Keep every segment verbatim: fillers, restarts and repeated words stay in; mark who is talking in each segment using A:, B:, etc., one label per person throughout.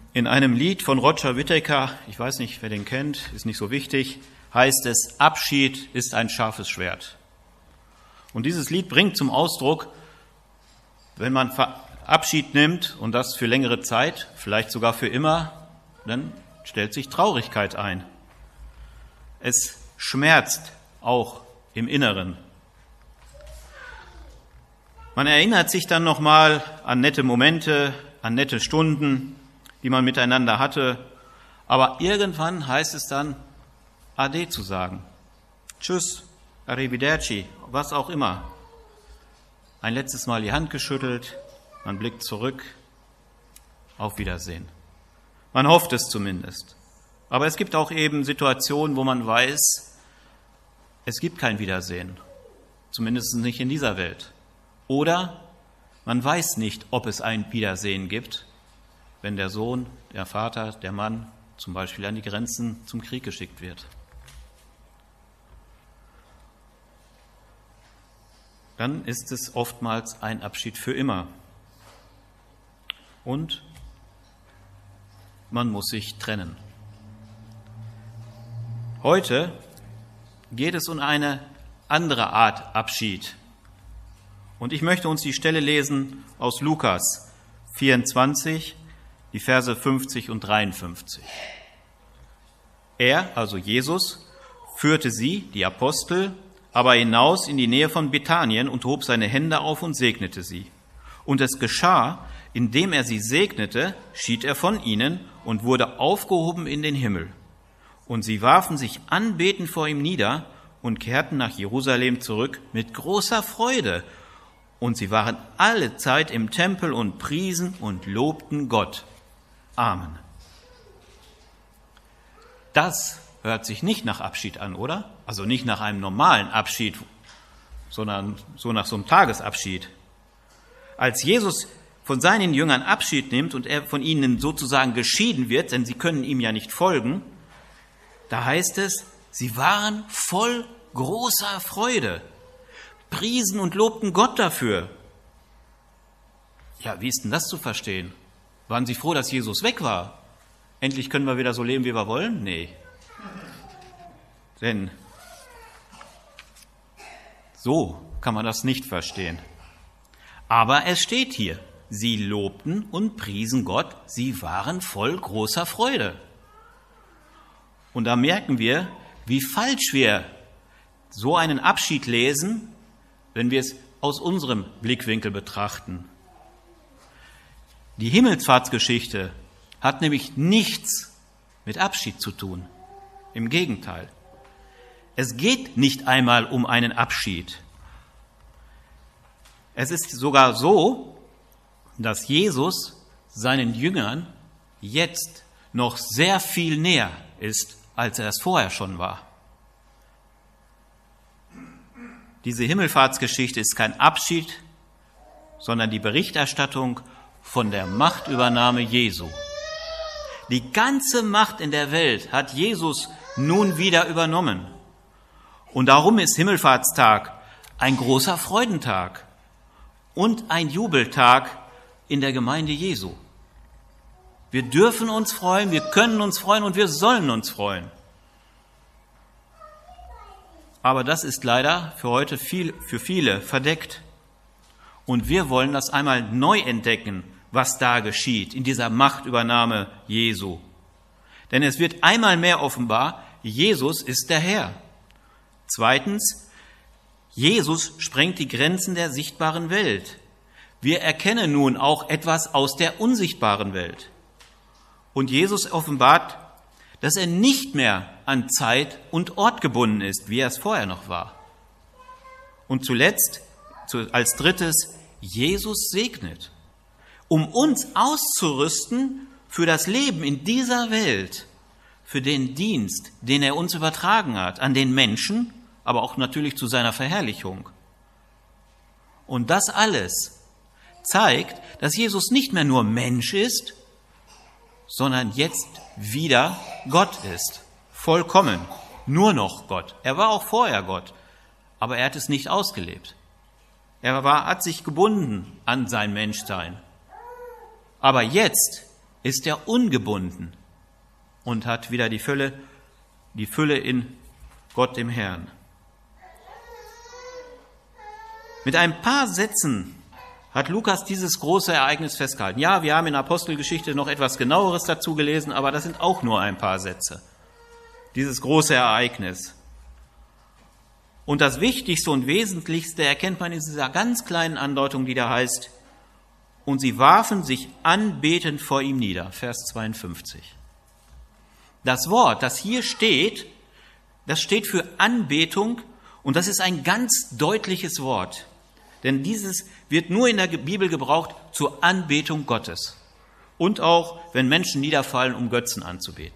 A: In einem Lied von Roger Whittaker, ich weiß nicht, wer den kennt, ist nicht so wichtig, heißt es, Abschied ist ein scharfes Schwert. Und dieses Lied bringt zum Ausdruck, wenn man Abschied nimmt und das für längere Zeit, vielleicht sogar für immer, dann stellt sich Traurigkeit ein. Es schmerzt auch im Inneren. Man erinnert sich dann nochmal an nette Momente, an nette Stunden, die man miteinander hatte. Aber irgendwann heißt es dann, Ade zu sagen. Tschüss, Arrivederci, was auch immer. Ein letztes Mal die Hand geschüttelt, man blickt zurück, auf Wiedersehen. Man hofft es zumindest. Aber es gibt auch eben Situationen, wo man weiß, es gibt kein Wiedersehen, zumindest nicht in dieser Welt. Oder man weiß nicht, ob es ein Wiedersehen gibt, wenn der Sohn, der Vater, der Mann zum Beispiel an die Grenzen zum Krieg geschickt wird. Dann ist es oftmals ein Abschied für immer. Und man muss sich trennen. Heute geht es um eine andere Art Abschied. Und ich möchte uns die Stelle lesen aus Lukas vierundzwanzig, die Verse fünfzig und dreiundfünfzig. Er, also Jesus, führte sie, die Apostel, aber hinaus in die Nähe von Bethanien und hob seine Hände auf und segnete sie. Und es geschah, indem er sie segnete, schied er von ihnen und wurde aufgehoben in den Himmel. Und sie warfen sich anbetend vor ihm nieder und kehrten nach Jerusalem zurück mit großer Freude. Und sie waren alle Zeit im Tempel und priesen und lobten Gott. Amen. Das hört sich nicht nach Abschied an, oder? Also nicht nach einem normalen Abschied, sondern so nach so einem Tagesabschied. Als Jesus von seinen Jüngern Abschied nimmt und er von ihnen sozusagen geschieden wird, denn sie können ihm ja nicht folgen, da heißt es, sie waren voll großer Freude, priesen und lobten Gott dafür. Ja, wie ist denn das zu verstehen? Waren sie froh, dass Jesus weg war? Endlich können wir wieder so leben, wie wir wollen? Nee. Denn so kann man das nicht verstehen. Aber es steht hier, sie lobten und priesen Gott, sie waren voll großer Freude. Und da merken wir, wie falsch wir so einen Abschied lesen, wenn wir es aus unserem Blickwinkel betrachten. Die Himmelfahrtsgeschichte hat nämlich nichts mit Abschied zu tun. Im Gegenteil. Es geht nicht einmal um einen Abschied. Es ist sogar so, dass Jesus seinen Jüngern jetzt noch sehr viel näher ist, als er es vorher schon war. Diese Himmelfahrtsgeschichte ist kein Abschied, sondern die Berichterstattung von der Machtübernahme Jesu. Die ganze Macht in der Welt hat Jesus nun wieder übernommen. Und darum ist Himmelfahrtstag ein großer Freudentag und ein Jubeltag in der Gemeinde Jesu. Wir dürfen uns freuen, wir können uns freuen und wir sollen uns freuen. Aber das ist leider für heute viel, für viele verdeckt. Und wir wollen das einmal neu entdecken, was da geschieht in dieser Machtübernahme Jesu. Denn es wird einmal mehr offenbar, Jesus ist der Herr. Zweitens, Jesus sprengt die Grenzen der sichtbaren Welt. Wir erkennen nun auch etwas aus der unsichtbaren Welt. Und Jesus offenbart, dass er nicht mehr an Zeit und Ort gebunden ist, wie er es vorher noch war. Und zuletzt, als drittes, Jesus segnet, um uns auszurüsten für das Leben in dieser Welt, für den Dienst, den er uns übertragen hat, an den Menschen, aber auch natürlich zu seiner Verherrlichung. Und das alles zeigt, dass Jesus nicht mehr nur Mensch ist, sondern jetzt wieder Gott ist. Vollkommen. Nur noch Gott. Er war auch vorher Gott, aber er hat es nicht ausgelebt. Er war, hat sich gebunden an sein Menschsein. Aber jetzt ist er ungebunden und hat wieder die Fülle, die Fülle in Gott dem Herrn. Mit ein paar Sätzen hat Lukas dieses große Ereignis festgehalten. Ja, wir haben in der Apostelgeschichte noch etwas Genaueres dazu gelesen, aber das sind auch nur ein paar Sätze. Dieses große Ereignis. Und das Wichtigste und Wesentlichste erkennt man in dieser ganz kleinen Andeutung, die da heißt, und sie warfen sich anbetend vor ihm nieder, Vers zweiundfünfzig. Das Wort, das hier steht, das steht für Anbetung und das ist ein ganz deutliches Wort. Denn dieses wird nur in der Bibel gebraucht zur Anbetung Gottes und auch, wenn Menschen niederfallen, um Götzen anzubeten.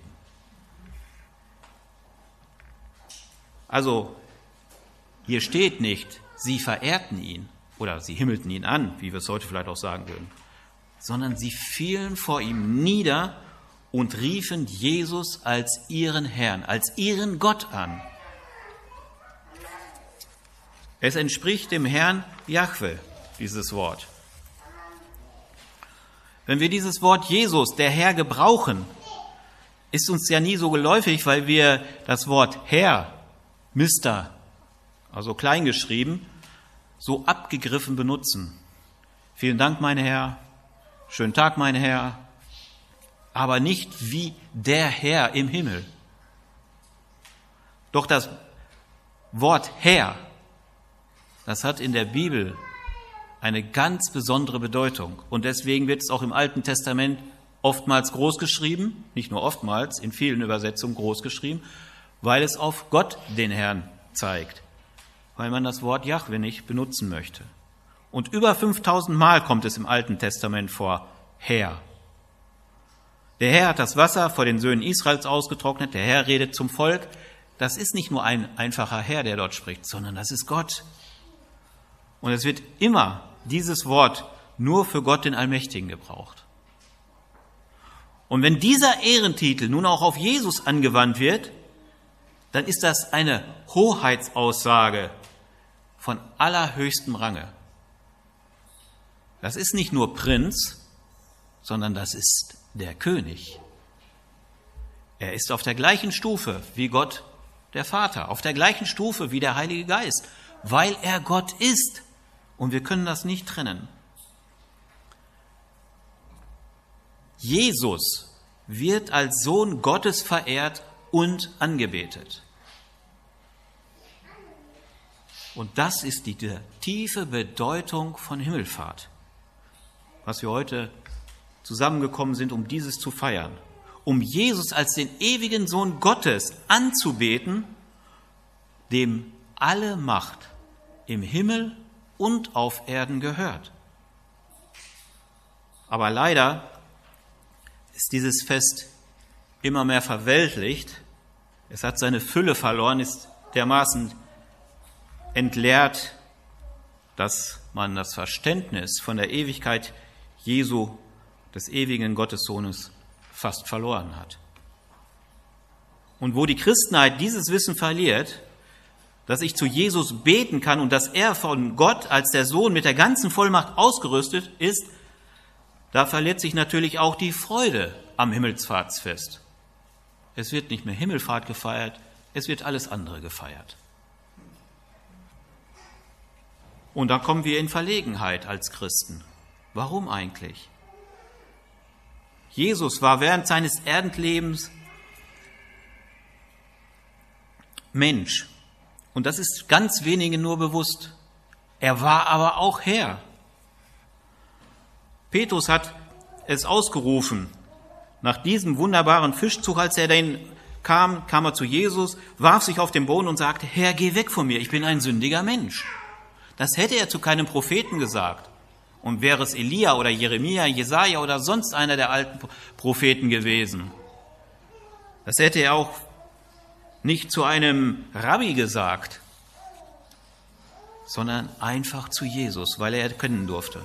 A: Also, hier steht nicht, sie verehrten ihn oder sie himmelten ihn an, wie wir es heute vielleicht auch sagen würden, sondern sie fielen vor ihm nieder und riefen Jesus als ihren Herrn, als ihren Gott an. Es entspricht dem Herrn Jahwe, dieses Wort. Wenn wir dieses Wort Jesus, der Herr, gebrauchen, ist uns ja nie so geläufig, weil wir das Wort Herr, Mister, also klein geschrieben, so abgegriffen benutzen. Vielen Dank, mein Herr, schönen Tag, mein Herr, aber nicht wie der Herr im Himmel. Doch das Wort Herr, das hat in der Bibel eine ganz besondere Bedeutung. Und deswegen wird es auch im Alten Testament oftmals groß geschrieben, nicht nur oftmals, in vielen Übersetzungen groß geschrieben, weil es auf Gott, den Herrn, zeigt. Weil man das Wort Jahwe nicht benutzen möchte. Und über fünftausend Mal kommt es im Alten Testament vor, Herr. Der Herr hat das Wasser vor den Söhnen Israels ausgetrocknet, der Herr redet zum Volk. Das ist nicht nur ein einfacher Herr, der dort spricht, sondern das ist Gott. Und es wird immer dieses Wort nur für Gott, den Allmächtigen, gebraucht. Und wenn dieser Ehrentitel nun auch auf Jesus angewandt wird, dann ist das eine Hoheitsaussage von allerhöchstem Range. Das ist nicht nur Prinz, sondern das ist der König. Er ist auf der gleichen Stufe wie Gott, der Vater, auf der gleichen Stufe wie der Heilige Geist, weil er Gott ist. Und wir können das nicht trennen. Jesus wird als Sohn Gottes verehrt und angebetet. Und das ist die, die tiefe Bedeutung von Himmelfahrt, was wir heute zusammengekommen sind, um dieses zu feiern. Um Jesus als den ewigen Sohn Gottes anzubeten, dem alle Macht im Himmel und auf Erden gehört. Aber leider ist dieses Fest immer mehr verweltlicht. Es hat seine Fülle verloren, ist dermaßen entleert, dass man das Verständnis von der Ewigkeit Jesu, des ewigen Gottessohnes, fast verloren hat. Und wo die Christenheit dieses Wissen verliert, dass ich zu Jesus beten kann und dass er von Gott als der Sohn mit der ganzen Vollmacht ausgerüstet ist, da verliert sich natürlich auch die Freude am Himmelfahrtsfest. Es wird nicht mehr Himmelfahrt gefeiert, es wird alles andere gefeiert. Und da kommen wir in Verlegenheit als Christen. Warum eigentlich? Jesus war während seines Erdenlebens Mensch. Und das ist ganz wenigen nur bewusst. Er war aber auch Herr. Petrus hat es ausgerufen. Nach diesem wunderbaren Fischzug, als er dahin kam, kam er zu Jesus, warf sich auf den Boden und sagte, Herr, geh weg von mir, ich bin ein sündiger Mensch. Das hätte er zu keinem Propheten gesagt. Und wäre es Elia oder Jeremia, Jesaja oder sonst einer der alten Propheten gewesen. Das hätte er auch nicht zu einem Rabbi gesagt, sondern einfach zu Jesus, weil er erkennen durfte.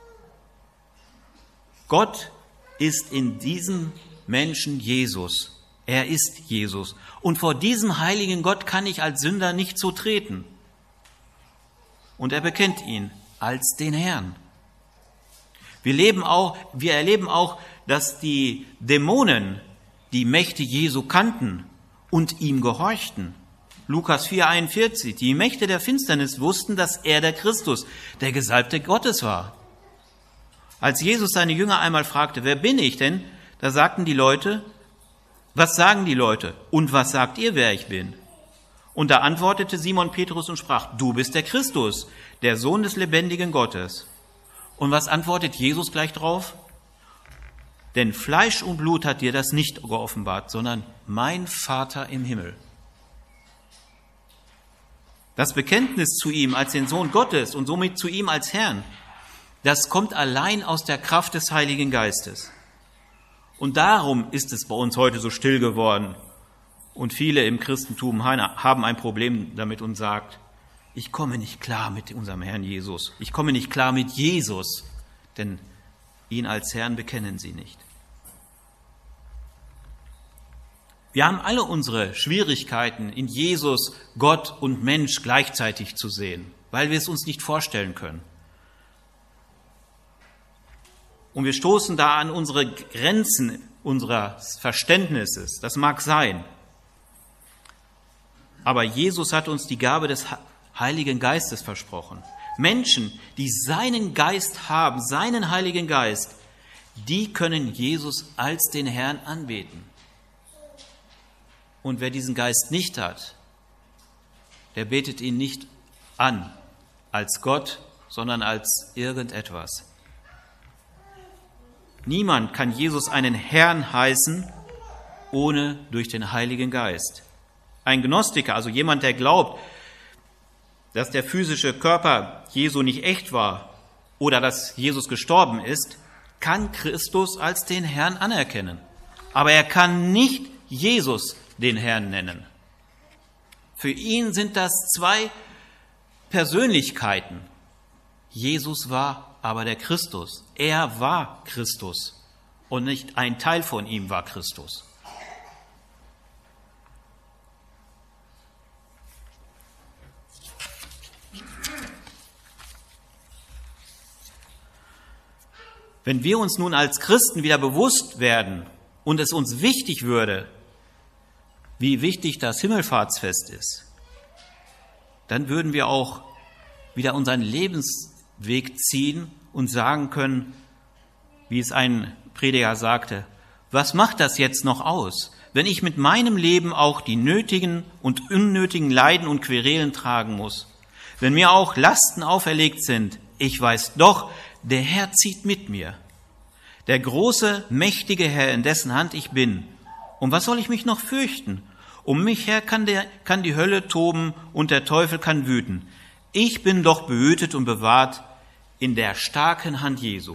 A: Gott ist in diesem Menschen Jesus. Er ist Jesus. Und vor diesem heiligen Gott kann ich als Sünder nicht so treten. Und er bekennt ihn als den Herrn. Wir leben auch, wir erleben auch dass die Dämonen die Mächte Jesu kannten und ihm gehorchten. Lukas vier einundvierzig, die Mächte der Finsternis wussten, dass er der Christus, der Gesalbte Gottes war. Als Jesus seine Jünger einmal fragte, wer bin ich denn? Da sagten die Leute, was sagen die Leute? Und was sagt ihr, wer ich bin? Und da antwortete Simon Petrus und sprach, du bist der Christus, der Sohn des lebendigen Gottes. Und was antwortet Jesus gleich drauf? Denn Fleisch und Blut hat dir das nicht geoffenbart, sondern mein Vater im Himmel. Das Bekenntnis zu ihm als den Sohn Gottes und somit zu ihm als Herrn, das kommt allein aus der Kraft des Heiligen Geistes. Und darum ist es bei uns heute so still geworden. Und viele im Christentum haben ein Problem damit und sagen, ich komme nicht klar mit unserem Herrn Jesus. Ich komme nicht klar mit Jesus, denn ihn als Herrn bekennen sie nicht. Wir haben alle unsere Schwierigkeiten, in Jesus Gott und Mensch gleichzeitig zu sehen, weil wir es uns nicht vorstellen können. Und wir stoßen da an unsere Grenzen unseres Verständnisses. Das mag sein. Aber Jesus hat uns die Gabe des Heiligen Geistes versprochen. Menschen, die seinen Geist haben, seinen Heiligen Geist, die können Jesus als den Herrn anbeten. Und wer diesen Geist nicht hat, der betet ihn nicht an als Gott, sondern als irgendetwas. Niemand kann Jesus einen Herrn heißen, ohne durch den Heiligen Geist. Ein Gnostiker, also jemand, der glaubt, dass der physische Körper Jesu nicht echt war oder dass Jesus gestorben ist, kann Christus als den Herrn anerkennen. Aber er kann nicht Jesus den Herrn nennen. Für ihn sind das zwei Persönlichkeiten. Jesus war aber der Christus. Er war Christus und nicht ein Teil von ihm war Christus. Wenn wir uns nun als Christen wieder bewusst werden und es uns wichtig würde, wie wichtig das Himmelfahrtsfest ist, dann würden wir auch wieder unseren Lebensweg ziehen und sagen können, wie es ein Prediger sagte, was macht das jetzt noch aus, wenn ich mit meinem Leben auch die nötigen und unnötigen Leiden und Querelen tragen muss, wenn mir auch Lasten auferlegt sind, ich weiß doch, der Herr zieht mit mir, der große, mächtige Herr, in dessen Hand ich bin. Und was soll ich mich noch fürchten? Um mich her kann, der, kann die Hölle toben und der Teufel kann wüten. Ich bin doch behütet und bewahrt in der starken Hand Jesu.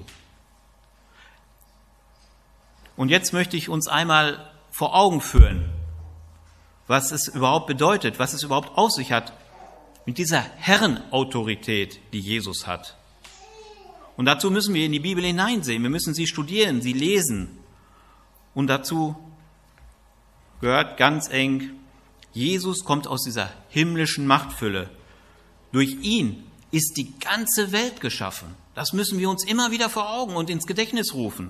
A: Und jetzt möchte ich uns einmal vor Augen führen, was es überhaupt bedeutet, was es überhaupt auf sich hat mit dieser Herrenautorität, die Jesus hat. Und dazu müssen wir in die Bibel hineinsehen. Wir müssen sie studieren, sie lesen. Und dazu gehört ganz eng, Jesus kommt aus dieser himmlischen Machtfülle. Durch ihn ist die ganze Welt geschaffen. Das müssen wir uns immer wieder vor Augen und ins Gedächtnis rufen.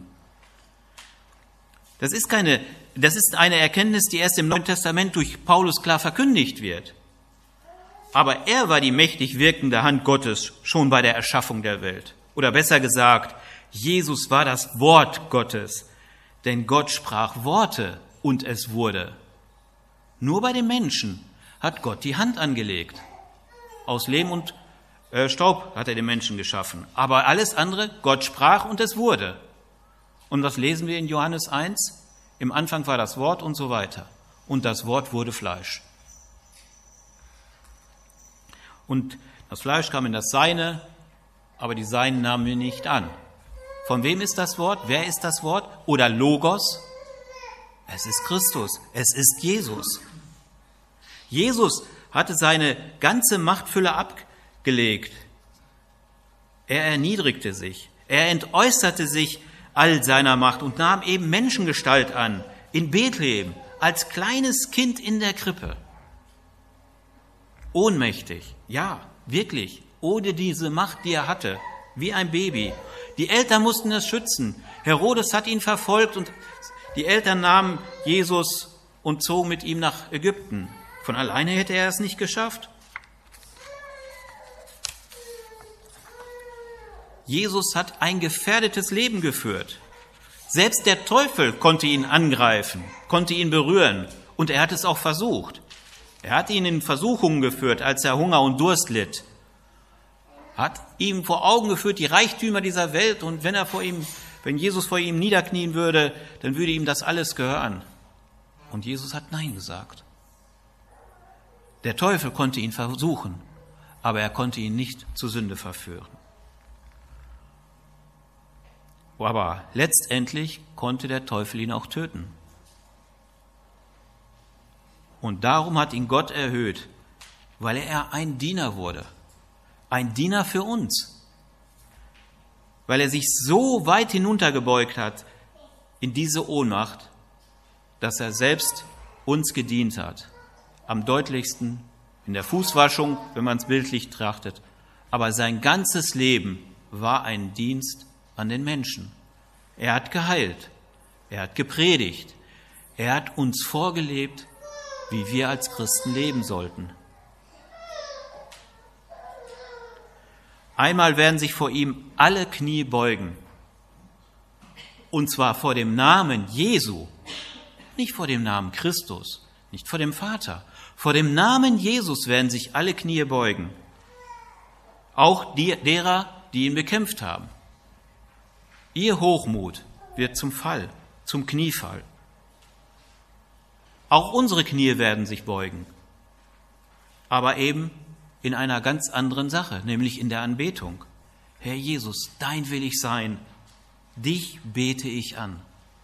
A: Das ist keine, das ist eine Erkenntnis, die erst im Neuen Testament durch Paulus klar verkündigt wird. Aber er war die mächtig wirkende Hand Gottes schon bei der Erschaffung der Welt. Oder besser gesagt, Jesus war das Wort Gottes, denn Gott sprach Worte und es wurde. Nur bei den Menschen hat Gott die Hand angelegt. Aus Lehm und äh, Staub hat er den Menschen geschaffen. Aber alles andere, Gott sprach und es wurde. Und was lesen wir in Johannes eins? Im Anfang war das Wort und so weiter. Und das Wort wurde Fleisch. Und das Fleisch kam in das Seine, aber die Seinen nahmen wir nicht an. Von wem ist das Wort? Wer ist das Wort? Oder Logos? Es ist Christus. Es ist Jesus. Jesus hatte seine ganze Machtfülle abgelegt. Er erniedrigte sich. Er entäußerte sich all seiner Macht und nahm eben Menschengestalt an, in Bethlehem, als kleines Kind in der Krippe. Ohnmächtig, ja, wirklich, ohne diese Macht, die er hatte, wie ein Baby. Die Eltern mussten es schützen. Herodes hat ihn verfolgt und die Eltern nahmen Jesus und zogen mit ihm nach Ägypten. Von alleine hätte er es nicht geschafft. Jesus hat ein gefährdetes Leben geführt. Selbst der Teufel konnte ihn angreifen, konnte ihn berühren und er hat es auch versucht. Er hat ihn in Versuchungen geführt, als er Hunger und Durst litt. Hat ihm vor Augen geführt die Reichtümer dieser Welt und wenn er vor ihm, wenn Jesus vor ihm niederknien würde, dann würde ihm das alles gehören. Und Jesus hat Nein gesagt. Der Teufel konnte ihn versuchen, aber er konnte ihn nicht zur Sünde verführen. Aber letztendlich konnte der Teufel ihn auch töten. Und darum hat ihn Gott erhöht, weil er ein Diener wurde. Ein Diener für uns. Weil er sich so weit hinuntergebeugt hat in diese Ohnmacht, dass er selbst uns gedient hat. Am deutlichsten in der Fußwaschung, wenn man es bildlich trachtet. Aber sein ganzes Leben war ein Dienst an den Menschen. Er hat geheilt, er hat gepredigt, er hat uns vorgelebt, wie wir als Christen leben sollten. Einmal werden sich vor ihm alle Knie beugen, und zwar vor dem Namen Jesu, nicht vor dem Namen Christus, nicht vor dem Vater, vor dem Namen Jesus werden sich alle Knie beugen, auch die, derer, die ihn bekämpft haben. Ihr Hochmut wird zum Fall, zum Kniefall. Auch unsere Knie werden sich beugen, aber eben in einer ganz anderen Sache, nämlich in der Anbetung. Herr Jesus, dein will ich sein, dich bete ich an.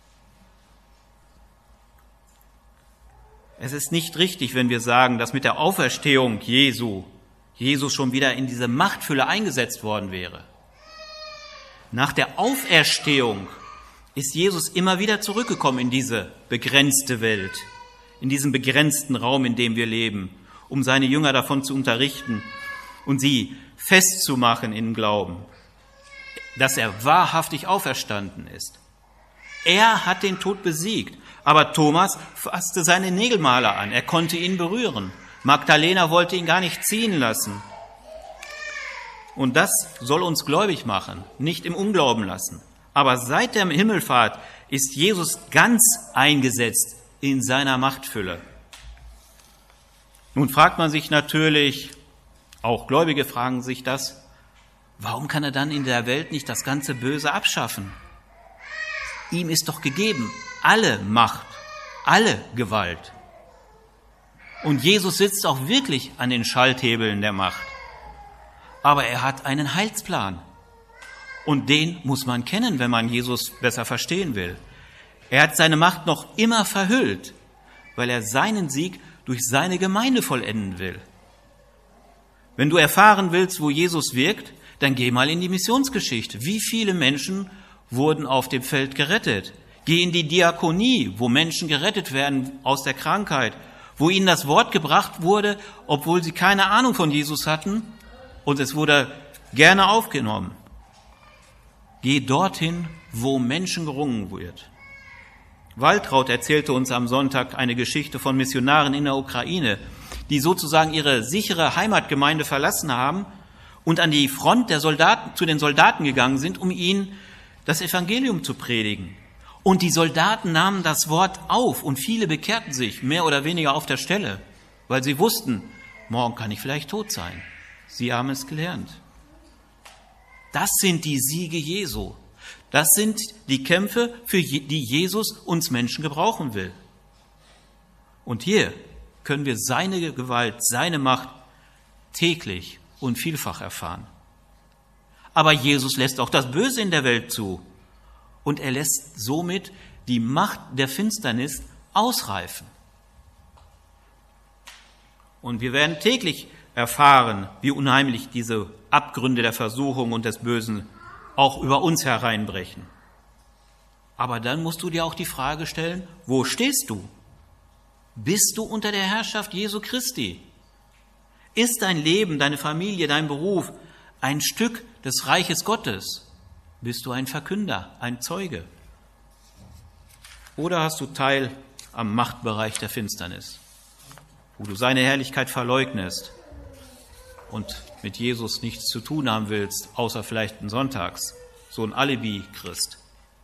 A: Es ist nicht richtig, wenn wir sagen, dass mit der Auferstehung Jesu, Jesus schon wieder in diese Machtfülle eingesetzt worden wäre. Nach der Auferstehung ist Jesus immer wieder zurückgekommen in diese begrenzte Welt, in diesen begrenzten Raum, in dem wir leben, um seine Jünger davon zu unterrichten und sie festzumachen im Glauben, dass er wahrhaftig auferstanden ist. Er hat den Tod besiegt, aber Thomas fasste seine Nägelmale an, er konnte ihn berühren. Magdalena wollte ihn gar nicht ziehen lassen. Und das soll uns gläubig machen, nicht im Unglauben lassen. Aber seit der Himmelfahrt ist Jesus ganz eingesetzt in seiner Machtfülle. Nun fragt man sich natürlich, auch Gläubige fragen sich das, warum kann er dann in der Welt nicht das ganze Böse abschaffen? Ihm ist doch gegeben alle Macht, alle Gewalt. Und Jesus sitzt auch wirklich an den Schalthebeln der Macht. Aber er hat einen Heilsplan. Und den muss man kennen, wenn man Jesus besser verstehen will. Er hat seine Macht noch immer verhüllt, weil er seinen Sieg durch seine Gemeinde vollenden will. Wenn du erfahren willst, wo Jesus wirkt, dann geh mal in die Missionsgeschichte. Wie viele Menschen wurden auf dem Feld gerettet? Geh in die Diakonie, wo Menschen gerettet werden aus der Krankheit, wo ihnen das Wort gebracht wurde, obwohl sie keine Ahnung von Jesus hatten, und es wurde gerne aufgenommen. Geh dorthin, wo Menschen gerungen wird. Waltraud erzählte uns am Sonntag eine Geschichte von Missionaren in der Ukraine, die sozusagen ihre sichere Heimatgemeinde verlassen haben und an die Front der Soldaten, zu den Soldaten gegangen sind, um ihnen das Evangelium zu predigen. Und die Soldaten nahmen das Wort auf und viele bekehrten sich, mehr oder weniger auf der Stelle, weil sie wussten, morgen kann ich vielleicht tot sein. Sie haben es gelernt. Das sind die Siege Jesu. Das sind die Kämpfe, für die Jesus uns Menschen gebrauchen will. Und hier können wir seine Gewalt, seine Macht täglich und vielfach erfahren. Aber Jesus lässt auch das Böse in der Welt zu. Und er lässt somit die Macht der Finsternis ausreifen. Und wir werden täglich erfahren, wie unheimlich diese Abgründe der Versuchung und des Bösen auch über uns hereinbrechen. Aber dann musst du dir auch die Frage stellen, wo stehst du? Bist du unter der Herrschaft Jesu Christi? Ist dein Leben, deine Familie, dein Beruf ein Stück des Reiches Gottes? Bist du ein Verkünder, ein Zeuge? Oder hast du Teil am Machtbereich der Finsternis, wo du seine Herrlichkeit verleugnest und mit Jesus nichts zu tun haben willst, außer vielleicht einen Sonntags, so ein Alibi-Christ?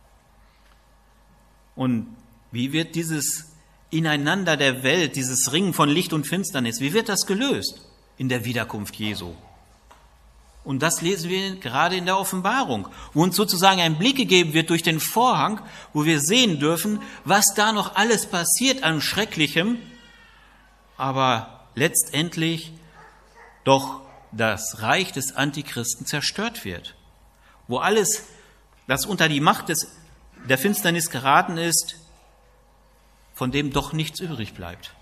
A: Und wie wird dieses Ineinander der Welt, dieses Ringen von Licht und Finsternis, wie wird das gelöst in der Wiederkunft Jesu? Und das lesen wir gerade in der Offenbarung, wo uns sozusagen ein Blick gegeben wird durch den Vorhang, wo wir sehen dürfen, was da noch alles passiert an Schrecklichem, aber letztendlich doch das Reich des Antichristen zerstört wird, wo alles, das unter die Macht des, der Finsternis geraten ist, von dem doch nichts übrig bleibt.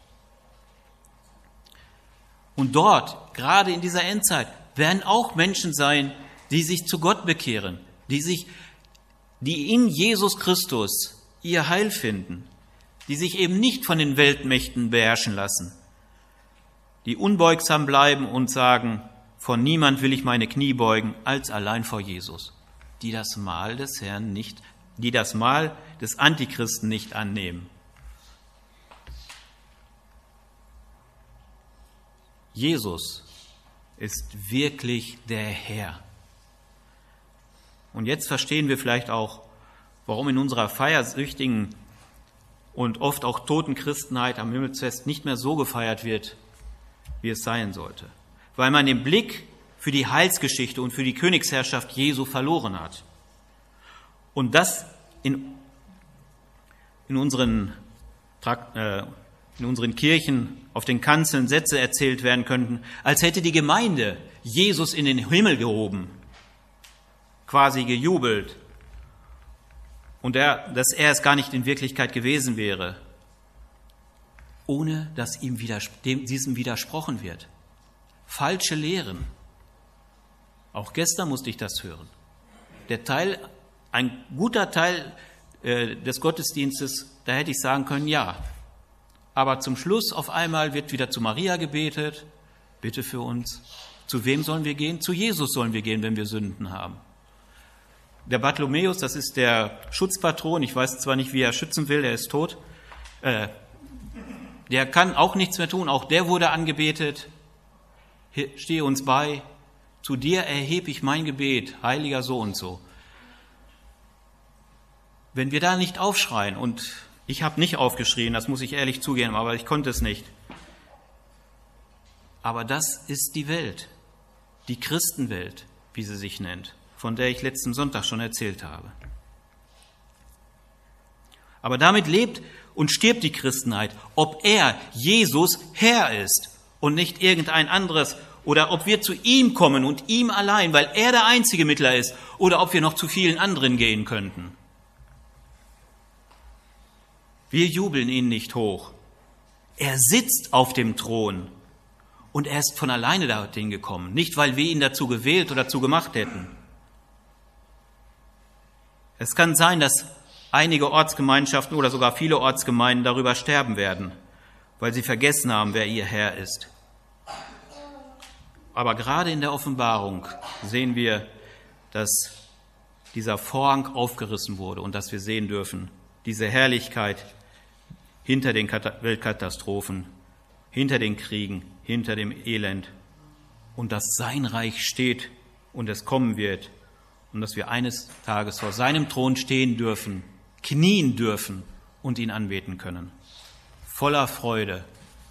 A: Und dort, gerade in dieser Endzeit, werden auch Menschen sein, die sich zu Gott bekehren, die sich, die in Jesus Christus ihr Heil finden, die sich eben nicht von den Weltmächten beherrschen lassen, die unbeugsam bleiben und sagen, von niemand will ich meine Knie beugen, als allein vor Jesus, die das Mahl des Herrn nicht, die das Mahl des Antichristen nicht annehmen. Jesus ist wirklich der Herr. Und jetzt verstehen wir vielleicht auch, warum in unserer feiersüchtigen und oft auch toten Christenheit am Himmelsfest nicht mehr so gefeiert wird, wie es sein sollte. Weil man den Blick für die Heilsgeschichte und für die Königsherrschaft Jesu verloren hat. Und das in, in, unseren, äh, in unseren Kirchen auf den Kanzeln Sätze erzählt werden könnten, als hätte die Gemeinde Jesus in den Himmel gehoben, quasi gejubelt, und er, dass er es gar nicht in Wirklichkeit gewesen wäre, ohne dass ihm widers- dem, diesem widersprochen wird. Falsche Lehren. Auch gestern musste ich das hören. Der Teil, ein guter Teil äh, des Gottesdienstes, da hätte ich sagen können, ja. Aber zum Schluss auf einmal wird wieder zu Maria gebetet, bitte für uns. Zu wem sollen wir gehen? Zu Jesus sollen wir gehen, wenn wir Sünden haben. Der Bartholomäus, das ist der Schutzpatron, ich weiß zwar nicht, wie er schützen will, er ist tot, äh, der kann auch nichts mehr tun, auch der wurde angebetet. Stehe uns bei, zu dir erhebe ich mein Gebet, heiliger so und so. Wenn wir da nicht aufschreien, und ich habe nicht aufgeschrien, das muss ich ehrlich zugeben, aber ich konnte es nicht. Aber das ist die Welt, die Christenwelt, wie sie sich nennt, von der ich letzten Sonntag schon erzählt habe. Aber damit lebt und stirbt die Christenheit, ob er, Jesus, Herr ist und nicht irgendein anderes, oder ob wir zu ihm kommen und ihm allein, weil er der einzige Mittler ist, oder ob wir noch zu vielen anderen gehen könnten. Wir jubeln ihn nicht hoch. Er sitzt auf dem Thron und er ist von alleine dorthin gekommen, nicht weil wir ihn dazu gewählt oder dazu gemacht hätten. Es kann sein, dass einige Ortsgemeinschaften oder sogar viele Ortsgemeinden darüber sterben werden, weil sie vergessen haben, wer ihr Herr ist. Aber gerade in der Offenbarung sehen wir, dass dieser Vorhang aufgerissen wurde und dass wir sehen dürfen, diese Herrlichkeit hinter den Weltkatastrophen, hinter den Kriegen, hinter dem Elend, und dass sein Reich steht und es kommen wird und dass wir eines Tages vor seinem Thron stehen dürfen, knien dürfen und ihn anbeten können. Voller Freude.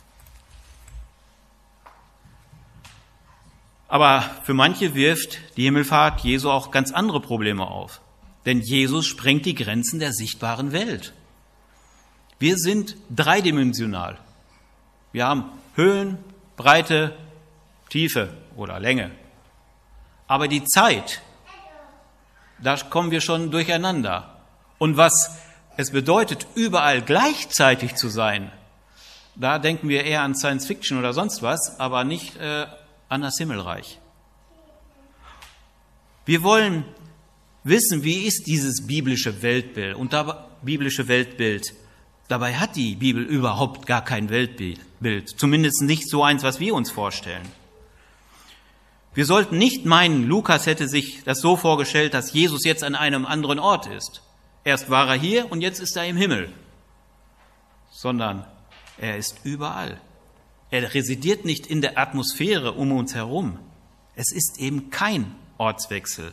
A: Aber für manche wirft die Himmelfahrt Jesu auch ganz andere Probleme auf. Denn Jesus sprengt die Grenzen der sichtbaren Welt. Wir sind dreidimensional. Wir haben Höhen, Breite, Tiefe oder Länge. Aber die Zeit, da kommen wir schon durcheinander. Und was es bedeutet, überall gleichzeitig zu sein, da denken wir eher an Science Fiction oder sonst was, aber nicht äh, an das Himmelreich. Wir wollen wissen, wie ist dieses biblische Weltbild und dabei, biblische Weltbild. Dabei hat die Bibel überhaupt gar kein Weltbild, zumindest nicht so eins, was wir uns vorstellen. Wir sollten nicht meinen, Lukas hätte sich das so vorgestellt, dass Jesus jetzt an einem anderen Ort ist. Erst war er hier und jetzt ist er im Himmel. Sondern er ist überall. Er residiert nicht in der Atmosphäre um uns herum. Es ist eben kein Ortswechsel.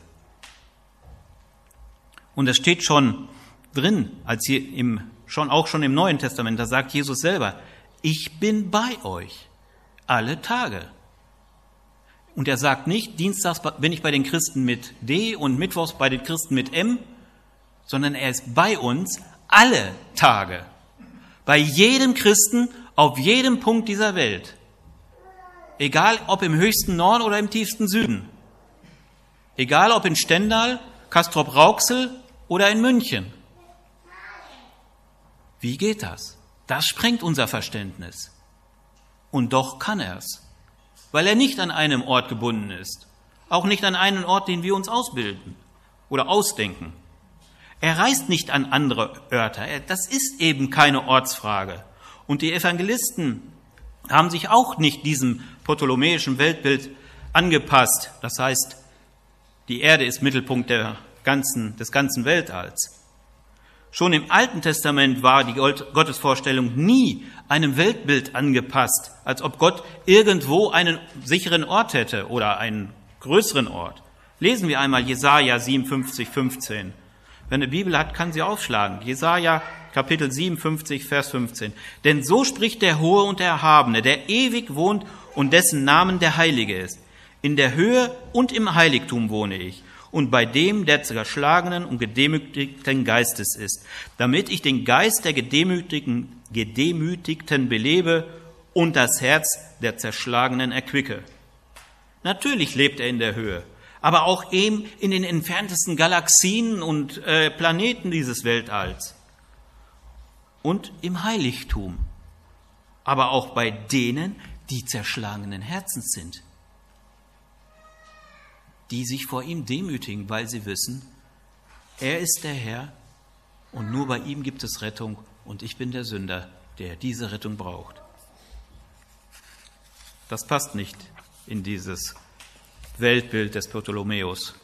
A: Und das steht schon drin, als hier im, schon, auch schon im Neuen Testament, da sagt Jesus selber, ich bin bei euch alle Tage. Und er sagt nicht, dienstags bin ich bei den Christen mit D und mittwochs bei den Christen mit M, sondern er ist bei uns alle Tage. Bei jedem Christen auf jedem Punkt dieser Welt. Egal ob im höchsten Norden oder im tiefsten Süden. Egal ob in Stendal, Castrop-Rauxel oder in München. Wie geht das? Das sprengt unser Verständnis. Und doch kann er es. Weil er nicht an einem Ort gebunden ist. Auch nicht an einen Ort, den wir uns ausbilden oder ausdenken. Er reist nicht an andere Örter. Das ist eben keine Ortsfrage. Und die Evangelisten haben sich auch nicht diesem ptolemäischen Weltbild angepasst. Das heißt, die Erde ist Mittelpunkt der ganzen, des ganzen Weltalls. Schon im Alten Testament war die Gottesvorstellung nie einem Weltbild angepasst, als ob Gott irgendwo einen sicheren Ort hätte oder einen größeren Ort. Lesen wir einmal Jesaja siebenundfünfzig, fünfzehn. Wer eine Bibel hat, kann sie aufschlagen. Jesaja Kapitel siebenundfünfzig, Vers fünfzehn. Denn so spricht der Hohe und der Erhabene, der ewig wohnt und dessen Namen der Heilige ist. In der Höhe und im Heiligtum wohne ich. Und bei dem, der zerschlagenen und gedemütigten Geistes ist, damit ich den Geist der Gedemütigten, Gedemütigten belebe und das Herz der Zerschlagenen erquicke. Natürlich lebt er in der Höhe, aber auch eben in den entferntesten Galaxien und äh, Planeten dieses Weltalls. Und im Heiligtum, aber auch bei denen, die zerschlagenen Herzens sind, die sich vor ihm demütigen, weil sie wissen, er ist der Herr und nur bei ihm gibt es Rettung und ich bin der Sünder, der diese Rettung braucht. Das passt nicht in dieses Weltbild des Ptolemäus.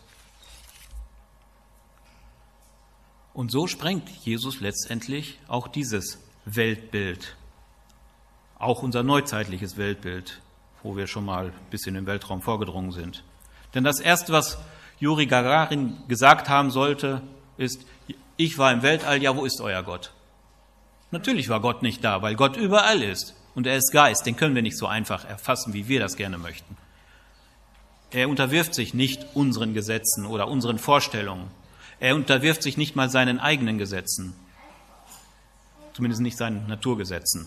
A: Und so sprengt Jesus letztendlich auch dieses Weltbild, auch unser neuzeitliches Weltbild, wo wir schon mal ein bisschen im Weltraum vorgedrungen sind. Denn das Erste, was Juri Gagarin gesagt haben sollte, ist, ich war im Weltall, ja, wo ist euer Gott? Natürlich war Gott nicht da, weil Gott überall ist. Und er ist Geist, den können wir nicht so einfach erfassen, wie wir das gerne möchten. Er unterwirft sich nicht unseren Gesetzen oder unseren Vorstellungen. Er unterwirft sich nicht mal seinen eigenen Gesetzen. Zumindest nicht seinen Naturgesetzen.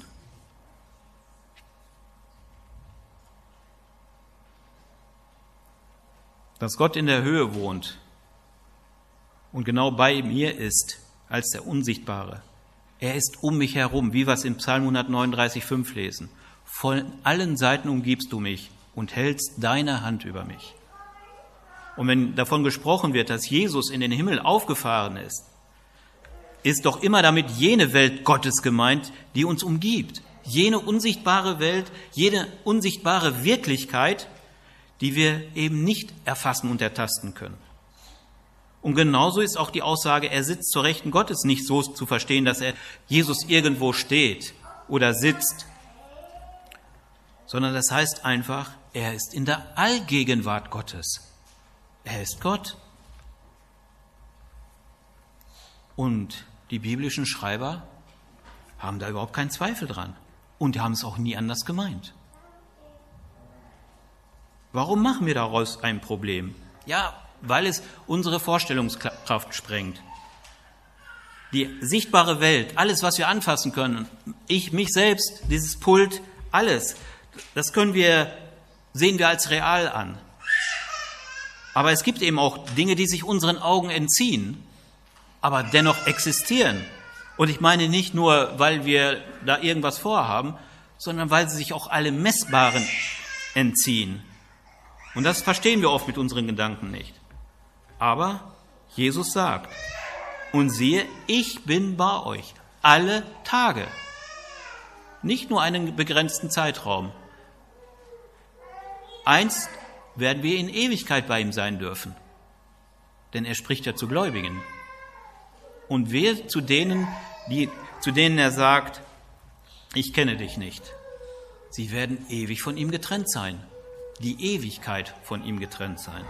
A: Dass Gott in der Höhe wohnt und genau bei mir ist als der Unsichtbare. Er ist um mich herum, wie wir es im Psalm hundertneununddreißig, fünf lesen. Von allen Seiten umgibst du mich und hältst deine Hand über mich. Und wenn davon gesprochen wird, dass Jesus in den Himmel aufgefahren ist, ist doch immer damit jene Welt Gottes gemeint, die uns umgibt. Jene unsichtbare Welt, jene unsichtbare Wirklichkeit, die wir eben nicht erfassen und ertasten können. Und genauso ist auch die Aussage, er sitzt zur Rechten Gottes, nicht so zu verstehen, dass er Jesus irgendwo steht oder sitzt, sondern das heißt einfach, er ist in der Allgegenwart Gottes. Er ist Gott. Und die biblischen Schreiber haben da überhaupt keinen Zweifel dran und haben es auch nie anders gemeint. Warum machen wir daraus ein Problem? Ja, weil es unsere Vorstellungskraft sprengt. Die sichtbare Welt, alles, was wir anfassen können, ich, mich selbst, dieses Pult, alles, das können wir, sehen wir als real an. Aber es gibt eben auch Dinge, die sich unseren Augen entziehen, aber dennoch existieren. Und ich meine nicht nur, weil wir da irgendwas vorhaben, sondern weil sie sich auch alle Messbaren entziehen. Und das verstehen wir oft mit unseren Gedanken nicht. Aber Jesus sagt, und siehe, ich bin bei euch alle Tage. Nicht nur einen begrenzten Zeitraum. Einst werden wir in Ewigkeit bei ihm sein dürfen. Denn er spricht ja zu Gläubigen. Und wir zu denen, die, zu denen er sagt, ich kenne dich nicht. Sie werden ewig von ihm getrennt sein. Die Ewigkeit von ihm getrennt sein.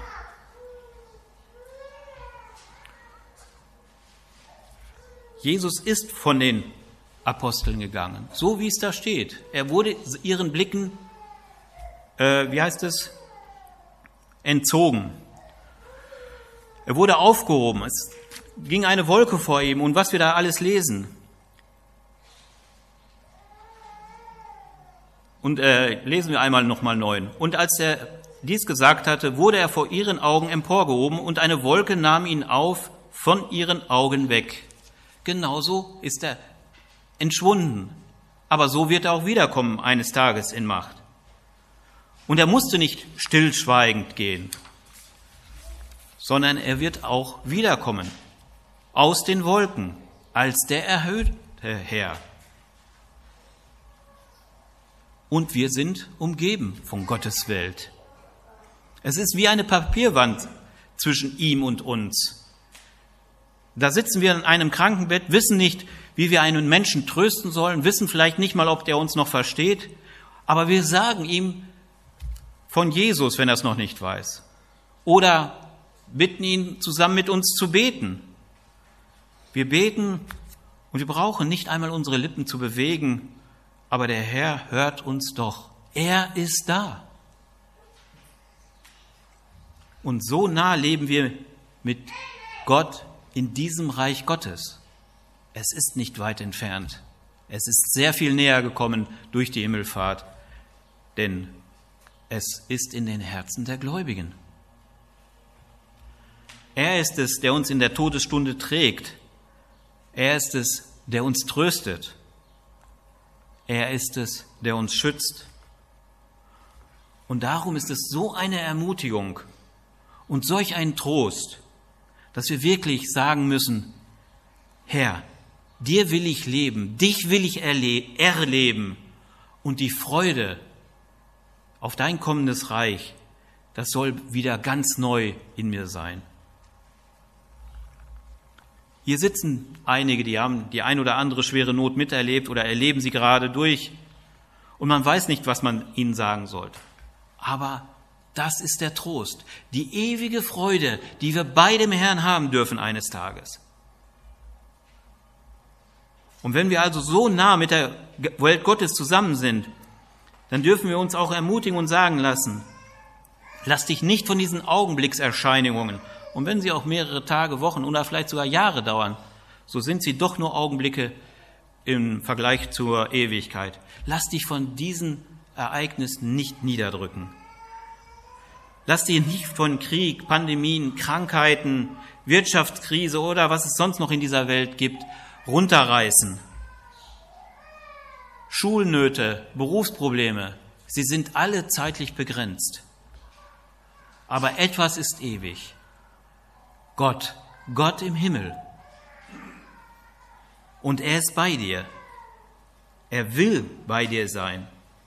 A: Jesus ist von den Aposteln gegangen, so wie es da steht. Er wurde ihren Blicken, äh, wie heißt es, entzogen. Er wurde aufgehoben. Es ging eine Wolke vor ihm und was wir da alles lesen. Und äh, lesen wir einmal nochmal neun. Und als er dies gesagt hatte, wurde er vor ihren Augen emporgehoben und eine Wolke nahm ihn auf von ihren Augen weg. Genauso ist er entschwunden. Aber so wird er auch wiederkommen eines Tages in Macht. Und er musste nicht stillschweigend gehen, sondern er wird auch wiederkommen aus den Wolken als der erhöhte Herr. Und wir sind umgeben von Gottes Welt. Es ist wie eine Papierwand zwischen ihm und uns. Da sitzen wir in einem Krankenbett, wissen nicht, wie wir einen Menschen trösten sollen, wissen vielleicht nicht mal, ob der uns noch versteht, aber wir sagen ihm von Jesus, wenn er es noch nicht weiß, oder bitten ihn, zusammen mit uns zu beten. Wir beten und wir brauchen nicht einmal unsere Lippen zu bewegen, aber der Herr hört uns doch. Er ist da. Und so nah leben wir mit Gott in diesem Reich Gottes. Es ist nicht weit entfernt. Es ist sehr viel näher gekommen durch die Himmelfahrt, denn es ist in den Herzen der Gläubigen. Er ist es, der uns in der Todesstunde trägt. Er ist es, der uns tröstet. Er ist es, der uns schützt. Und darum ist es so eine Ermutigung und solch ein Trost, dass wir wirklich sagen müssen, Herr, dir will ich leben, dich will ich erle- erleben und die Freude auf dein kommendes Reich, das soll wieder ganz neu in mir sein. Hier sitzen einige, die haben die ein oder andere schwere Not miterlebt oder erleben sie gerade durch und man weiß nicht, was man ihnen sagen sollte. Aber das ist der Trost, die ewige Freude, die wir bei dem Herrn haben dürfen eines Tages. Und wenn wir also so nah mit der Welt Gottes zusammen sind, dann dürfen wir uns auch ermutigen und sagen lassen, lass dich nicht von diesen Augenblickserscheinungen, und wenn sie auch mehrere Tage, Wochen oder vielleicht sogar Jahre dauern, so sind sie doch nur Augenblicke im Vergleich zur Ewigkeit. Lass dich von diesen Ereignissen nicht niederdrücken. Lass dich nicht von Krieg, Pandemien, Krankheiten, Wirtschaftskrise oder was es sonst noch in dieser Welt gibt, runterreißen. Schulnöte, Berufsprobleme, sie sind alle zeitlich begrenzt. Aber etwas ist ewig. Gott, Gott im Himmel. Und er ist bei dir. Er will bei dir sein.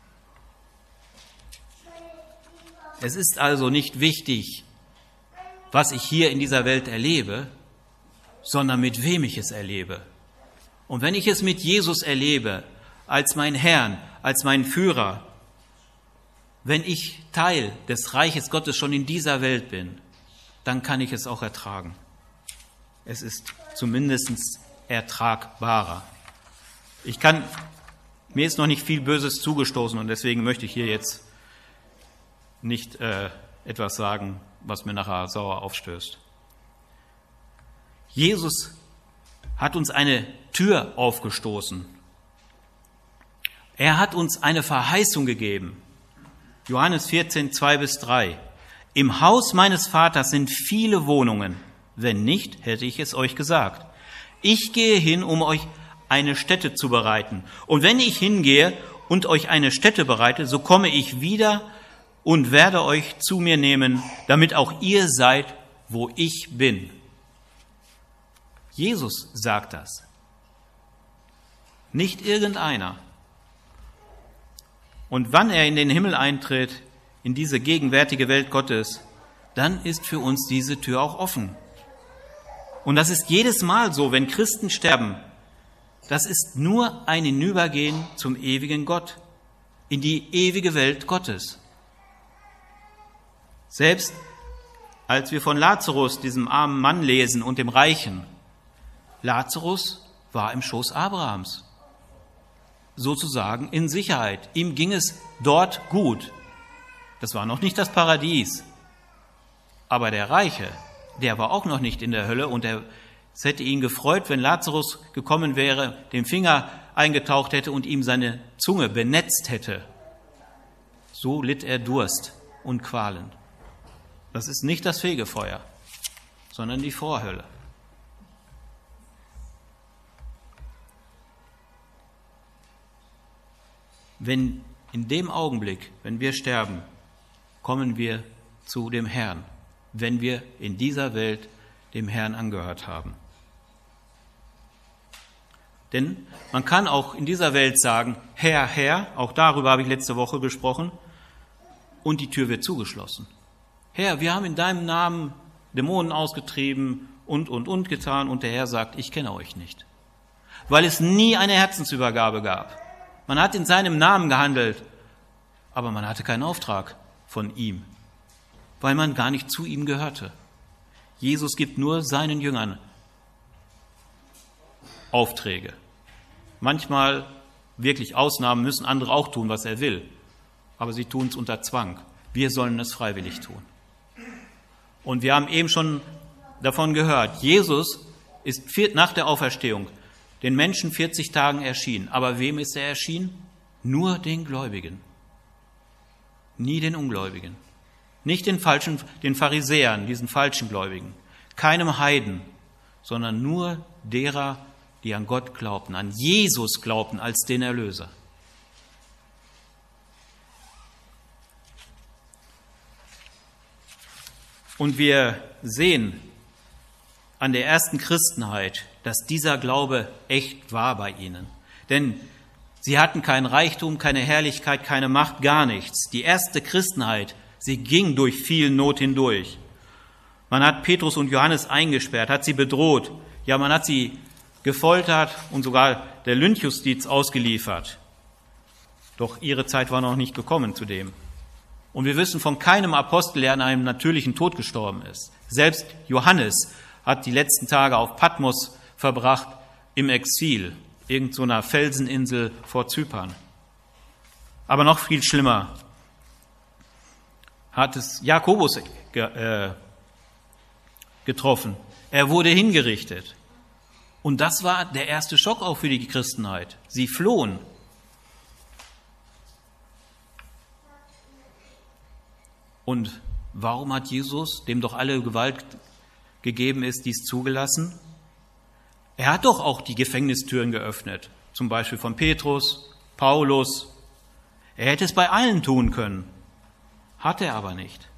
A: Es ist also nicht wichtig, was ich hier in dieser Welt erlebe, sondern mit wem ich es erlebe. Und wenn ich es mit Jesus erlebe, als mein Herrn, als mein Führer, wenn ich Teil des Reiches Gottes schon in dieser Welt bin, dann kann ich es auch ertragen. Es ist zumindest ertragbarer. Ich kann, mir ist noch nicht viel Böses zugestoßen und deswegen möchte ich hier jetzt nicht äh, etwas sagen, was mir nachher sauer aufstößt. Jesus hat uns eine Tür aufgestoßen. Er hat uns eine Verheißung gegeben. Johannes vierzehn, zwei bis drei. Im Haus meines Vaters sind viele Wohnungen. Wenn nicht, hätte ich es euch gesagt. Ich gehe hin, um euch eine Stätte zu bereiten. Und wenn ich hingehe und euch eine Stätte bereite, so komme ich wieder und werde euch zu mir nehmen, damit auch ihr seid, wo ich bin. Jesus sagt das. Nicht irgendeiner. Und wann er in den Himmel eintritt, in diese gegenwärtige Welt Gottes, dann ist für uns diese Tür auch offen. Und das ist jedes Mal so, wenn Christen sterben. Das ist nur ein Hinübergehen zum ewigen Gott, in die ewige Welt Gottes. Selbst als wir von Lazarus, diesem armen Mann, lesen und dem Reichen, Lazarus war im Schoß Abrahams, sozusagen in Sicherheit. Ihm ging es dort gut. Das war noch nicht das Paradies. Aber der Reiche, der war auch noch nicht in der Hölle und er, es hätte ihn gefreut, wenn Lazarus gekommen wäre, den Finger eingetaucht hätte und ihm seine Zunge benetzt hätte. So litt er Durst und Qualen. Das ist nicht das Fegefeuer, sondern die Vorhölle. Wenn in dem Augenblick, wenn wir sterben, kommen wir zu dem Herrn, wenn wir in dieser Welt dem Herrn angehört haben. Denn man kann auch in dieser Welt sagen, Herr, Herr, auch darüber habe ich letzte Woche gesprochen, und die Tür wird zugeschlossen. Herr, wir haben in deinem Namen Dämonen ausgetrieben und, und, und getan, und der Herr sagt, ich kenne euch nicht. Weil es nie eine Herzensübergabe gab. Man hat in seinem Namen gehandelt, aber man hatte keinen Auftrag von ihm, weil man gar nicht zu ihm gehörte. Jesus gibt nur seinen Jüngern Aufträge. Manchmal wirklich Ausnahmen müssen andere auch tun, was er will, aber sie tun es unter Zwang. Wir sollen es freiwillig tun. Und wir haben eben schon davon gehört, Jesus ist nach der Auferstehung den Menschen vierzig Tagen erschienen. Aber wem ist er erschienen? Nur den Gläubigen. Nie den Ungläubigen. Nicht den falschen, den Pharisäern, diesen falschen Gläubigen. Keinem Heiden, sondern nur derer, die an Gott glaubten, an Jesus glaubten als den Erlöser. Und wir sehen an der ersten Christenheit, dass dieser Glaube echt war bei ihnen. Denn sie hatten kein Reichtum, keine Herrlichkeit, keine Macht, gar nichts. Die erste Christenheit, sie ging durch viel Not hindurch. Man hat Petrus und Johannes eingesperrt, hat sie bedroht. Ja, man hat sie gefoltert und sogar der Lynchjustiz ausgeliefert. Doch ihre Zeit war noch nicht gekommen zu dem. Und wir wissen von keinem Apostel, der an einem natürlichen Tod gestorben ist. Selbst Johannes hat die letzten Tage auf Patmos verbracht im Exil, irgend so einer Felseninsel vor Zypern. Aber noch viel schlimmer hat es Jakobus ge, äh, getroffen. Er wurde hingerichtet. Und das war der erste Schock auch für die Christenheit. Sie flohen. Und warum hat Jesus, dem doch alle Gewalt gegeben ist, dies zugelassen? Er hat doch auch die Gefängnistüren geöffnet, zum Beispiel von Petrus, Paulus. Er hätte es bei allen tun können, hat er aber nicht.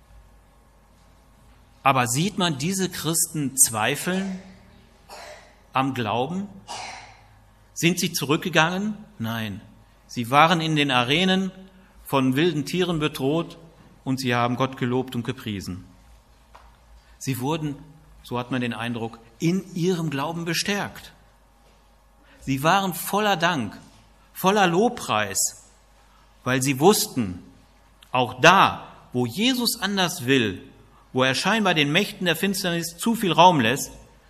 A: Aber sieht man diese Christen zweifeln am Glauben? Sind sie zurückgegangen? Nein, sie waren in den Arenen von wilden Tieren bedroht und sie haben Gott gelobt und gepriesen. Sie wurden, so hat man den Eindruck, in ihrem Glauben bestärkt. Sie waren voller Dank, voller Lobpreis, weil sie wussten, auch da, wo Jesus anders will, wo er scheinbar den Mächten der Finsternis zu viel Raum lässt,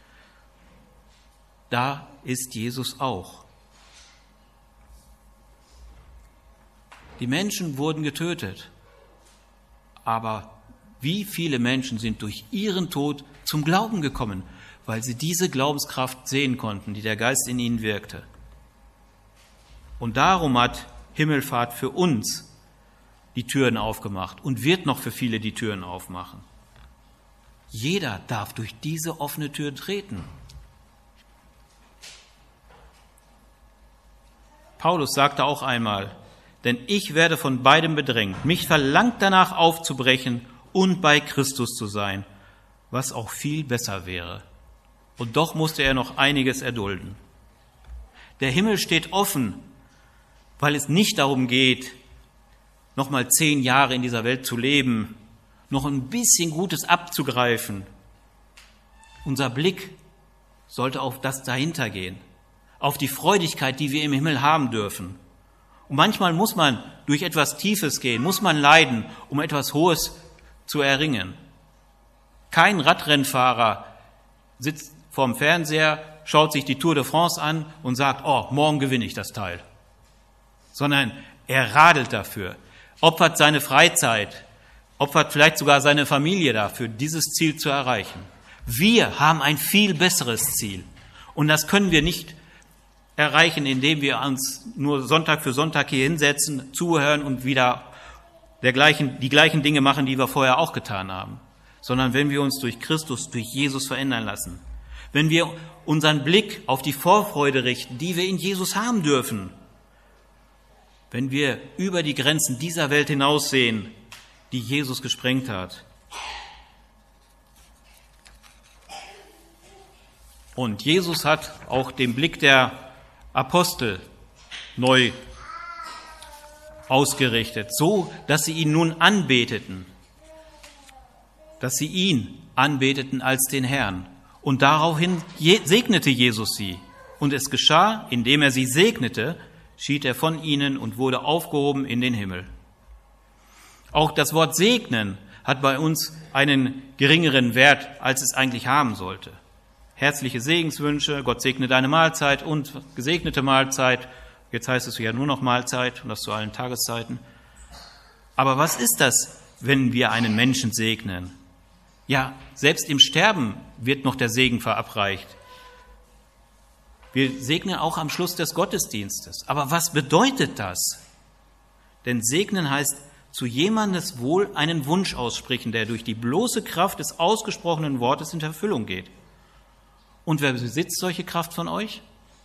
A: da ist Jesus auch. Die Menschen wurden getötet, aber wie viele Menschen sind durch ihren Tod zum Glauben gekommen, weil sie diese Glaubenskraft sehen konnten, die der Geist in ihnen wirkte. Und darum hat Himmelfahrt für uns die Türen aufgemacht und wird noch für viele die Türen aufmachen. Jeder darf durch diese offene Tür treten. Paulus sagte auch einmal, denn ich werde von beidem bedrängt. Mich verlangt danach aufzubrechen und bei Christus zu sein, was auch viel besser wäre. Und doch musste er noch einiges erdulden. Der Himmel steht offen, weil es nicht darum geht, noch mal zehn Jahre in dieser Welt zu leben, noch ein bisschen Gutes abzugreifen. Unser Blick sollte auf das dahinter gehen, auf die Freudigkeit, die wir im Himmel haben dürfen. Und manchmal muss man durch etwas Tiefes gehen, muss man leiden, um etwas Hohes zu erringen. Kein Radrennfahrer sitzt vorm Fernseher, schaut sich die Tour de France an und sagt, oh, morgen gewinne ich das Teil. Sondern er radelt dafür, opfert seine Freizeit, opfert vielleicht sogar seine Familie dafür, dieses Ziel zu erreichen. Wir haben ein viel besseres Ziel. Und das können wir nicht erreichen, indem wir uns nur Sonntag für Sonntag hier hinsetzen, zuhören und wieder dergleichen, die gleichen Dinge machen, die wir vorher auch getan haben. Sondern wenn wir uns durch Christus, durch Jesus verändern lassen. Wenn wir unseren Blick auf die Vorfreude richten, die wir in Jesus haben dürfen. Wenn wir über die Grenzen dieser Welt hinaussehen, die Jesus gesprengt hat. Und Jesus hat auch den Blick der Apostel neu ausgerichtet, so dass sie ihn nun anbeteten, dass sie ihn anbeteten als den Herrn. Und daraufhin segnete Jesus sie. Und es geschah, indem er sie segnete, schied er von ihnen und wurde aufgehoben in den Himmel. Auch das Wort segnen hat bei uns einen geringeren Wert, als es eigentlich haben sollte. Herzliche Segenswünsche, Gott segne deine Mahlzeit und gesegnete Mahlzeit. Jetzt heißt es ja nur noch Mahlzeit und das zu allen Tageszeiten. Aber was ist das, wenn wir einen Menschen segnen? Ja, selbst im Sterben wird noch der Segen verabreicht. Wir segnen auch am Schluss des Gottesdienstes. Aber was bedeutet das? Denn segnen heißt, zu jemandes Wohl einen Wunsch aussprechen, der durch die bloße Kraft des ausgesprochenen Wortes in Erfüllung geht. Und wer besitzt solche Kraft von euch?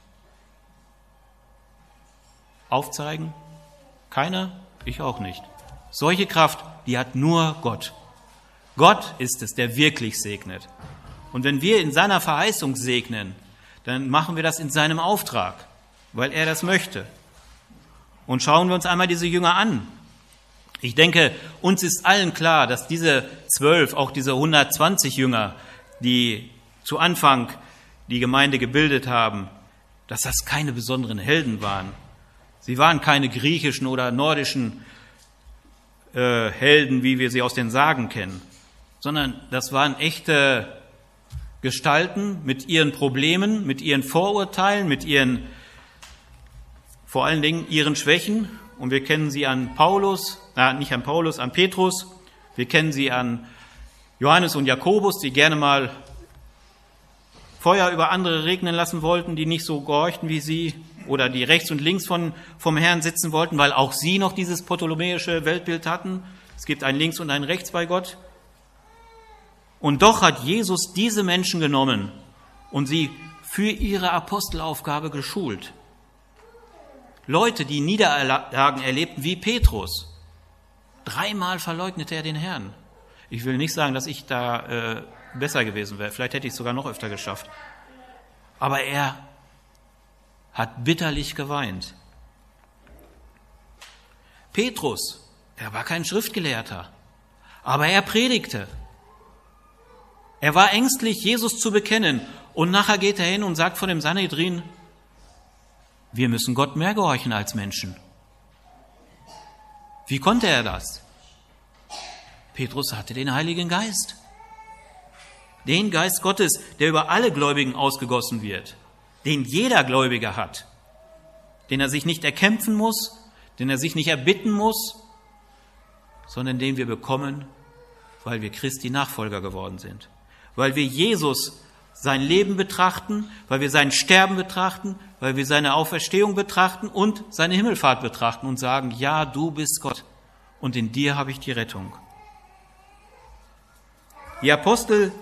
A: Aufzeigen? Keiner? Ich auch nicht. Solche Kraft, die hat nur Gott. Gott ist es, der wirklich segnet. Und wenn wir in seiner Verheißung segnen, dann machen wir das in seinem Auftrag, weil er das möchte. Und schauen wir uns einmal diese Jünger an. Ich denke, uns ist allen klar, dass diese zwölf, auch diese hundertzwanzig Jünger, die zu Anfang die Gemeinde gebildet haben, dass das keine besonderen Helden waren. Sie waren keine griechischen oder nordischen äh, Helden, wie wir sie aus den Sagen kennen, sondern das waren echte Gestalten mit ihren Problemen, mit ihren Vorurteilen, mit ihren, vor allen Dingen ihren Schwächen. Und wir kennen sie an Paulus, äh, nicht an Paulus, an Petrus. Wir kennen sie an Johannes und Jakobus, die gerne mal Feuer über andere regnen lassen wollten, die nicht so gehorchten wie sie, oder die rechts und links von, vom Herrn sitzen wollten, weil auch sie noch dieses ptolemäische Weltbild hatten. Es gibt ein Links und ein Rechts bei Gott. Und doch hat Jesus diese Menschen genommen und sie für ihre Apostelaufgabe geschult. Leute, die Niederlagen erlebten wie Petrus. Dreimal verleugnete er den Herrn. Ich will nicht sagen, dass ich da äh, besser gewesen wäre. Vielleicht hätte ich es sogar noch öfter geschafft. Aber er hat bitterlich geweint. Petrus, er war kein Schriftgelehrter, aber er predigte. Er war ängstlich, Jesus zu bekennen. Und nachher geht er hin und sagt von dem Sanhedrin, wir müssen Gott mehr gehorchen als Menschen. Wie konnte er das? Petrus hatte den Heiligen Geist. Den Geist Gottes, der über alle Gläubigen ausgegossen wird, den jeder Gläubige hat, den er sich nicht erkämpfen muss, den er sich nicht erbitten muss, sondern den wir bekommen, weil wir Christi Nachfolger geworden sind. Weil wir Jesus sein Leben betrachten, weil wir sein Sterben betrachten, weil wir seine Auferstehung betrachten und seine Himmelfahrt betrachten und sagen, ja, du bist Gott und in dir habe ich die Rettung. Die Apostel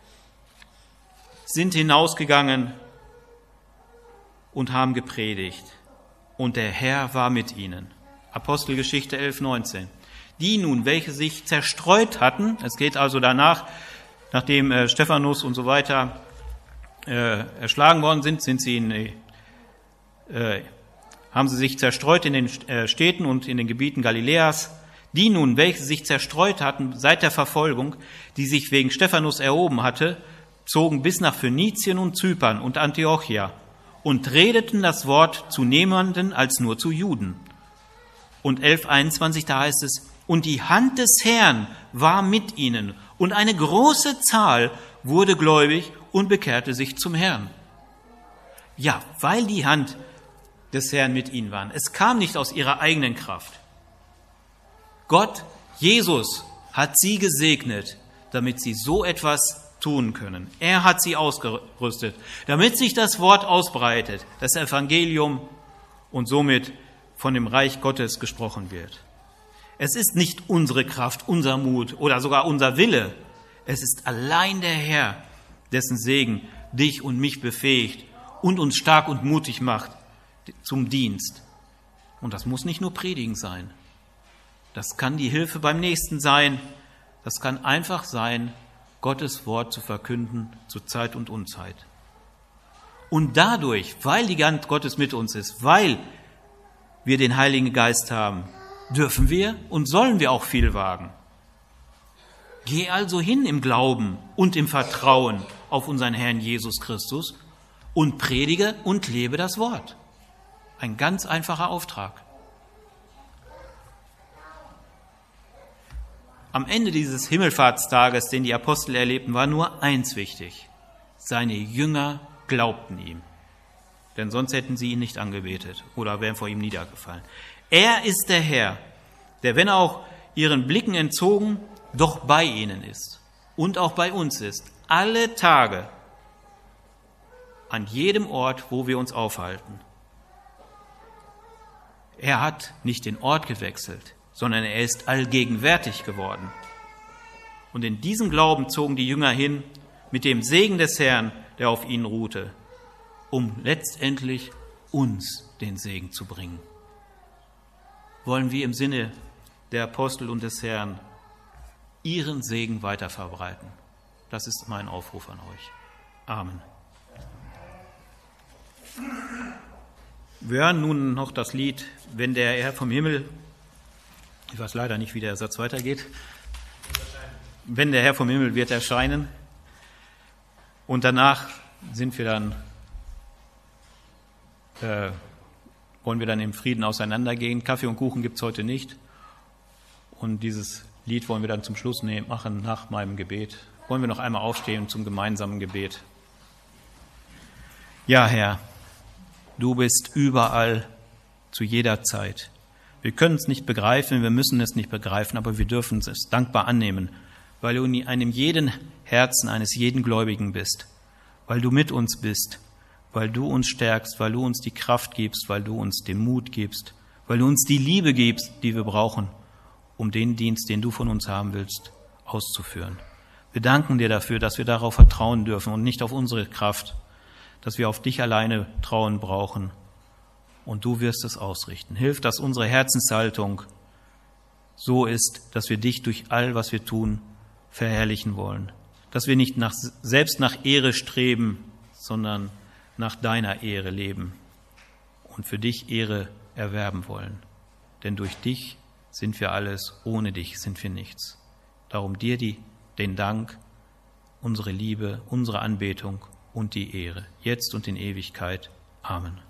A: sind hinausgegangen und haben gepredigt und der Herr war mit ihnen. Apostelgeschichte elf, neunzehn. Die nun, welche sich zerstreut hatten, es geht also danach, nachdem äh, Stephanus und so weiter äh, erschlagen worden sind, sind sie in, äh, haben sie sich zerstreut in den äh, Städten und in den Gebieten Galiläas Die nun, welche sich zerstreut hatten seit der Verfolgung, die sich wegen Stephanus erhoben hatte, zogen bis nach Phönizien und Zypern und Antiochia und redeten das Wort zu niemanden als nur zu Juden. Und elf einundzwanzig, da heißt es, und die Hand des Herrn war mit ihnen, und eine große Zahl wurde gläubig und bekehrte sich zum Herrn. Ja, weil die Hand des Herrn mit ihnen war. Es kam nicht aus ihrer eigenen Kraft. Gott, Jesus, hat sie gesegnet, damit sie so etwas tun können. Er hat sie ausgerüstet, damit sich das Wort ausbreitet, das Evangelium, und somit von dem Reich Gottes gesprochen wird. Es ist nicht unsere Kraft, unser Mut oder sogar unser Wille. Es ist allein der Herr, dessen Segen dich und mich befähigt und uns stark und mutig macht zum Dienst. Und das muss nicht nur Predigen sein. Das kann die Hilfe beim Nächsten sein. Das kann einfach sein, Gottes Wort zu verkünden zu Zeit und Unzeit. Und dadurch, weil die Hand Gottes mit uns ist, weil wir den Heiligen Geist haben, dürfen wir und sollen wir auch viel wagen. Geh also hin im Glauben und im Vertrauen auf unseren Herrn Jesus Christus und predige und lebe das Wort. Ein ganz einfacher Auftrag. Am Ende dieses Himmelfahrtstages, den die Apostel erlebten, war nur eins wichtig. Seine Jünger glaubten ihm. Denn sonst hätten sie ihn nicht angebetet oder wären vor ihm niedergefallen. Er ist der Herr, der, wenn auch ihren Blicken entzogen, doch bei ihnen ist und auch bei uns ist. Alle Tage, an jedem Ort, wo wir uns aufhalten. Er hat nicht den Ort gewechselt, sondern er ist allgegenwärtig geworden. Und in diesem Glauben zogen die Jünger hin, mit dem Segen des Herrn, der auf ihnen ruhte, um letztendlich uns den Segen zu bringen. Wollen wir im Sinne der Apostel und des Herrn ihren Segen weiter verbreiten? Das ist mein Aufruf an euch. Amen. Wir hören nun noch das Lied, wenn der Herr vom Himmel, ich weiß leider nicht, wie der Satz weitergeht, wenn der Herr vom Himmel wird erscheinen. Und danach sind wir dann, äh, wollen wir dann im Frieden auseinandergehen. Kaffee und Kuchen gibt es heute nicht. Und dieses Lied wollen wir dann zum Schluss machen nach meinem Gebet. Wollen wir noch einmal aufstehen zum gemeinsamen Gebet. Ja, Herr, du bist überall, zu jeder Zeit. Wir können es nicht begreifen, wir müssen es nicht begreifen, aber wir dürfen es dankbar annehmen, weil du in einem jeden Herzen eines jeden Gläubigen bist, weil du mit uns bist, weil du uns stärkst, weil du uns die Kraft gibst, weil du uns den Mut gibst, weil du uns die Liebe gibst, die wir brauchen, um den Dienst, den du von uns haben willst, auszuführen. Wir danken dir dafür, dass wir darauf vertrauen dürfen und nicht auf unsere Kraft, dass wir auf dich alleine trauen brauchen. Und du wirst es ausrichten. Hilf, dass unsere Herzenshaltung so ist, dass wir dich durch all, was wir tun, verherrlichen wollen. Dass wir nicht nach, selbst nach Ehre streben, sondern nach deiner Ehre leben und für dich Ehre erwerben wollen. Denn durch dich sind wir alles, ohne dich sind wir nichts. Darum dir die, den Dank, unsere Liebe, unsere Anbetung und die Ehre, jetzt und in Ewigkeit. Amen.